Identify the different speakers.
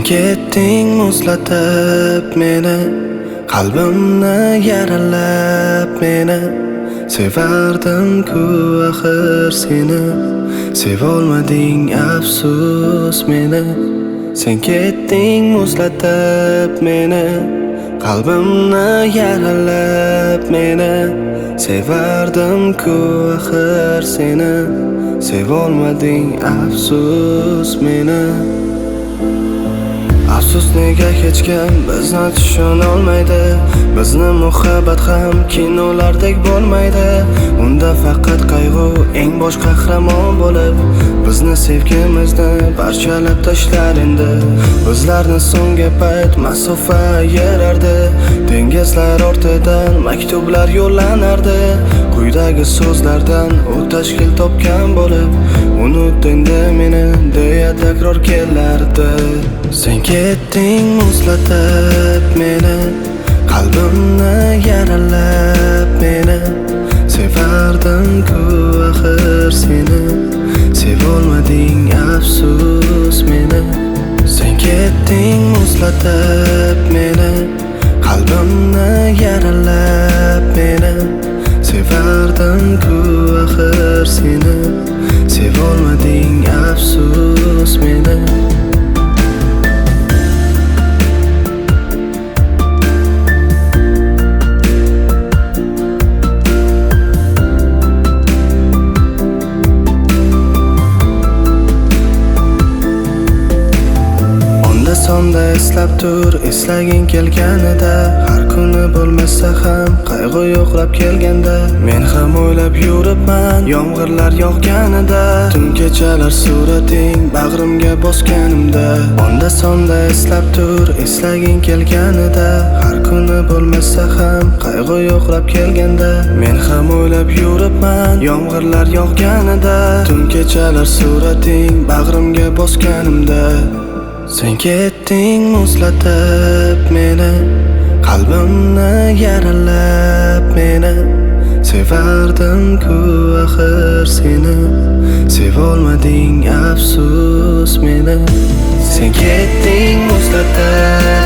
Speaker 1: ketding muzlatib meni, qalbimni yaralab meni. Sevardim-ku axir seni, sevolmading afsus meni. Sen ketding muzlatib meni, qalbimni yaralab meni. Sevardim-ku axir seni, sevolmading afsus meni. Afsus nega hech kim bizni tushunolmaydi. Bizni muhabbat ham kinolardek bo'lmaydi. Unda faqat qayg'u eng bosh qahramon bo'lib, bizni sevgimizni parchalab tashlar endi. Bizlarni so'nggi payt masofa yerardi. Dengizlar ortidan maktublar yo'llanardi. Quyidagi so'zlardan u tashkil topgan bo'lib, unut endi meni deya takror kelardi. Sen ketding muzlatib meni, qalbimni yaralab meni. Sevardim-ku axir seni, sevolmading afsus meni. Sen ketding muzlatib meni, qalbimni yaralab meni. Sevardim-ku axir seni, sevolmading afsus meni. Sonda eslab tur, eslaging kelganida. Har kuni bo'lmasa ham qayg'u yo'qlab kelganda, men ham o'ylab yuribman yomg'irlar yog'ganida. Tun kechalar surating bag'rimga bosganimda. Onda sonda eslab tur, eslaging kelganida. Har kuni bo'lmasa ham qayg'u yo'qlab kelganda, men ham o'ylab yuribman yomg'irlar yog'ganida. Tun kechalar surating bag'rimga bosganimda. Sen ketding muzlatib meni, qalbimni yaralab meni. Sevardim-ku axir seni, sevolmading afsus meni. Sen ketding muzlatib